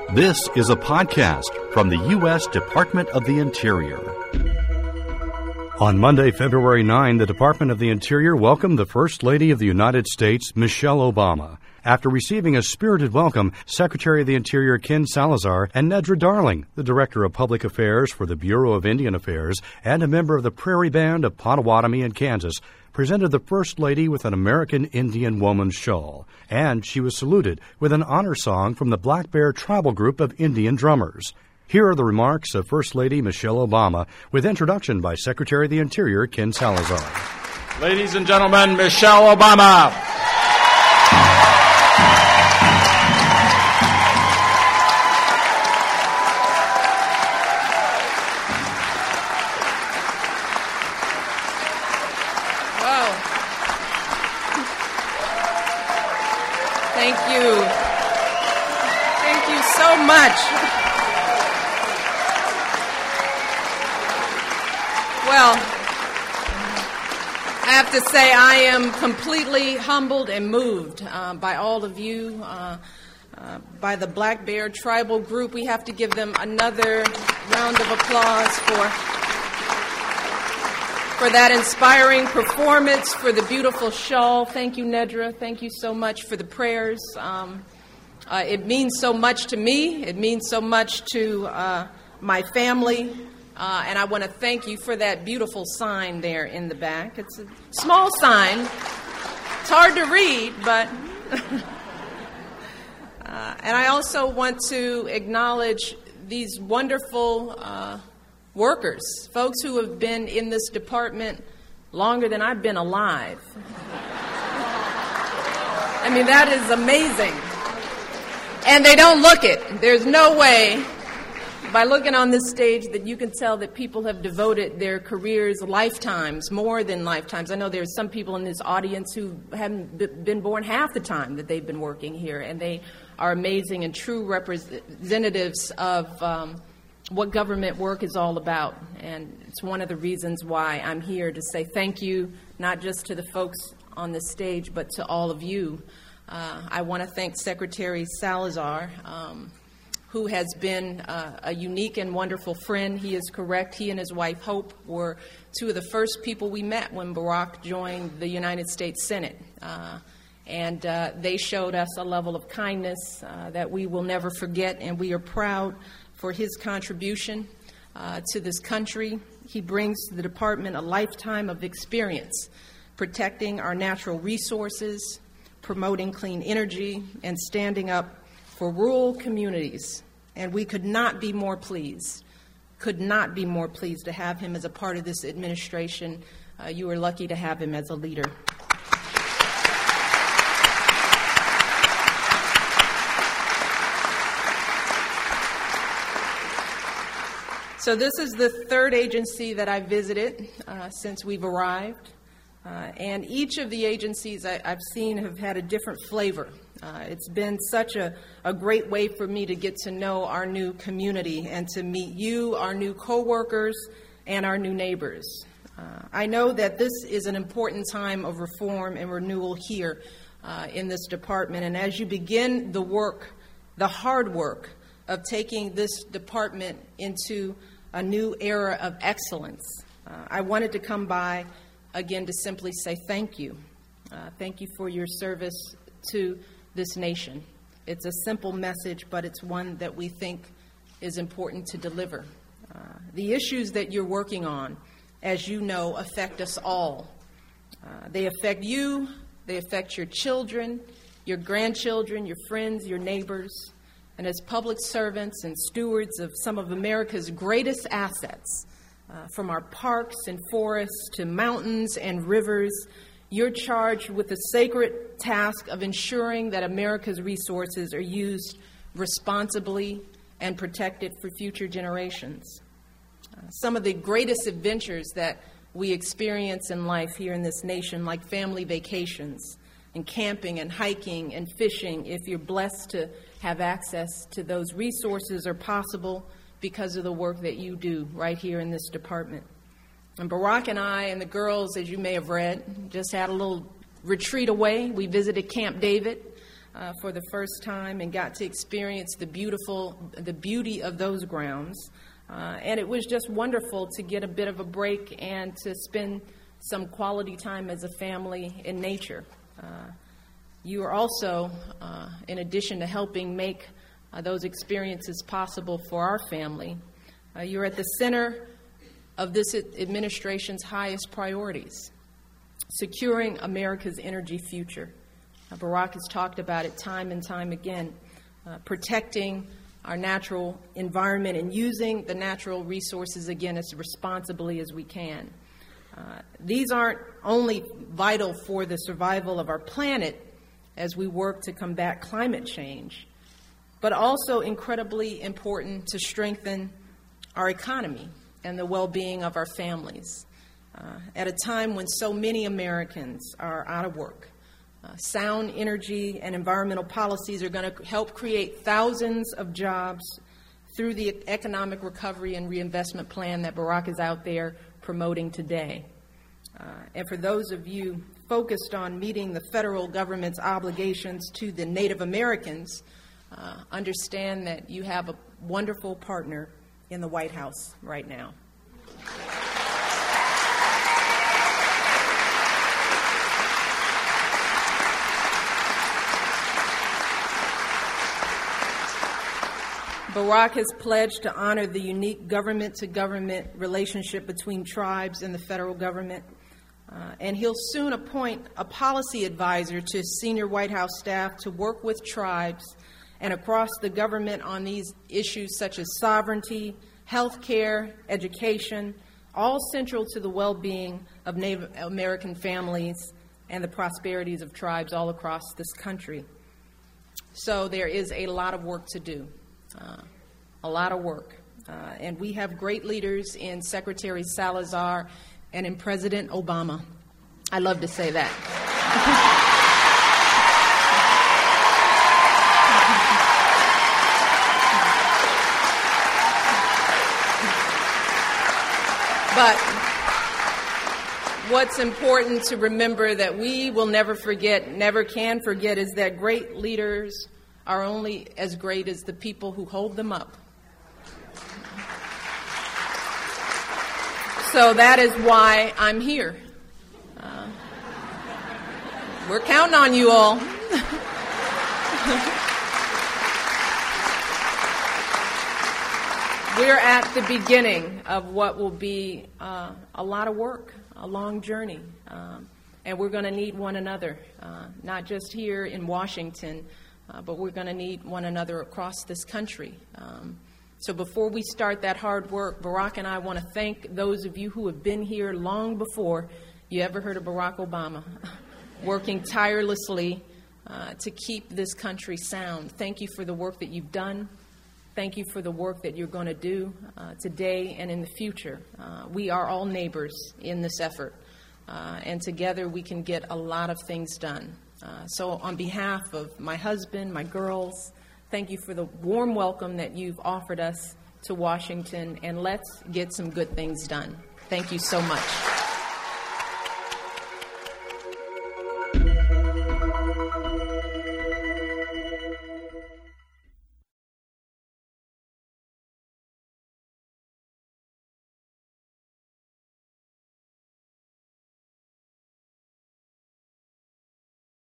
This is a podcast from the U.S. Department of the Interior. On Monday, February 9, the Department of the Interior welcomed the First Lady of the United States, Michelle Obama. After receiving a spirited welcome, Secretary of the Interior Ken Salazar and Nedra Darling, the Director of Public Affairs for the Bureau of Indian Affairs and a member of the Prairie Band of Potawatomi in Kansas, presented the First Lady with an American Indian woman's shawl, and she was saluted with an honor song from the Black Bear Tribal Group of Indian drummers. Here are the remarks of First Lady Michelle Obama, with introduction by Secretary of the Interior Ken Salazar. Ladies and gentlemen, Michelle Obama. Thank you. Thank you so much. Well, I have to say I am completely humbled and moved by all of you, by the Black Bear Tribal Group. We have to give them another round of applause for that inspiring performance, for the beautiful shawl. Thank you, Nedra. Thank you so much for the prayers. It means so much to me. It means so much to my family. And I want to thank you for that beautiful sign there in the back. It's a small sign. It's hard to read, but... and I also want to acknowledge these wonderful workers, folks who have been in this department longer than I've been alive. I mean, that is amazing. And they don't look it. There's no way, by looking on this stage, that you can tell that people have devoted their careers lifetimes, more than lifetimes. I know there's some people in this audience who haven't been born half the time that they've been working here, and they are amazing and true representatives of what government work is all about. And it's one of the reasons why I'm here to say thank you, not just to the folks on this stage, but to all of you. I want to thank Secretary Salazar, who has been a unique and wonderful friend. He is correct. He and his wife, Hope, were two of the first people we met when Barack joined the United States Senate. And they showed us a level of kindness that we will never forget, and we are proud for his contribution to this country. He brings to the department a lifetime of experience protecting our natural resources, promoting clean energy, and standing up for rural communities. And we could not be more pleased to have him as a part of this administration. You are lucky to have him as a leader. So this is the third agency that I visited since we've arrived. And each of the agencies I've seen have had a different flavor. It's been such a great way for me to get to know our new community and to meet you, our new coworkers, and our new neighbors. I know that this is an important time of reform and renewal here in this department. And as you begin the work, the hard work, of taking this department into a new era of excellence, I wanted to come by again to simply say thank you. Thank you for your service to this nation. It's a simple message, but it's one that we think is important to deliver. The issues that you're working on, as you know, affect us all. They affect you, they affect your children, your grandchildren, your friends, your neighbors. And as public servants and stewards of some of America's greatest assets, from our parks and forests to mountains and rivers, you're charged with the sacred task of ensuring that America's resources are used responsibly and protected for future generations. Some of the greatest adventures that we experience in life here in this nation, like family vacations and camping and hiking and fishing, if you're blessed to have access to those resources, are possible because of the work that you do right here in this department. And Barack and I and the girls, as you may have read, just had a little retreat away. We visited Camp David for the first time and got to experience the beauty of those grounds. And it was just wonderful to get a bit of a break and to spend some quality time as a family in nature. You are also, in addition to helping make those experiences possible for our family, you're at the center of this administration's highest priorities, securing America's energy future. Barack has talked about it time and time again, protecting our natural environment and using the natural resources again as responsibly as we can. These aren't only vital for the survival of our planet as we work to combat climate change, but also incredibly important to strengthen our economy and the well-being of our families. At a time when so many Americans are out of work, sound energy and environmental policies are going to help create thousands of jobs through the economic recovery and reinvestment plan that Barack is out there promoting today. And for those of you focused on meeting the federal government's obligations to the Native Americans, understand that you have a wonderful partner in the White House right now. Barack has pledged to honor the unique government-to-government relationship between tribes and the federal government, and he'll soon appoint a policy advisor to senior White House staff to work with tribes and across the government on these issues such as sovereignty, health care, education, all central to the well-being of Native American families and the prosperities of tribes all across this country. So there is a lot of work to do. A lot of work. And we have great leaders in Secretary Salazar and in President Obama. I love to say that. But what's important to remember that we will never forget, never can forget, is that great leaders are only as great as the people who hold them up. So that is why I'm here. We're counting on you all. We're at the beginning of what will be a lot of work, a long journey. And we're going to need one another, not just here in Washington, but we're going to need one another across this country. So before we start that hard work, Barack and I want to thank those of you who have been here long before you ever heard of Barack Obama, working tirelessly to keep this country sound. Thank you for the work that you've done. Thank you for the work that you're going to do today and in the future. We are all neighbors in this effort, and together we can get a lot of things done. So on behalf of my husband, my girls, thank you for the warm welcome that you've offered us to Washington, and let's get some good things done. Thank you so much.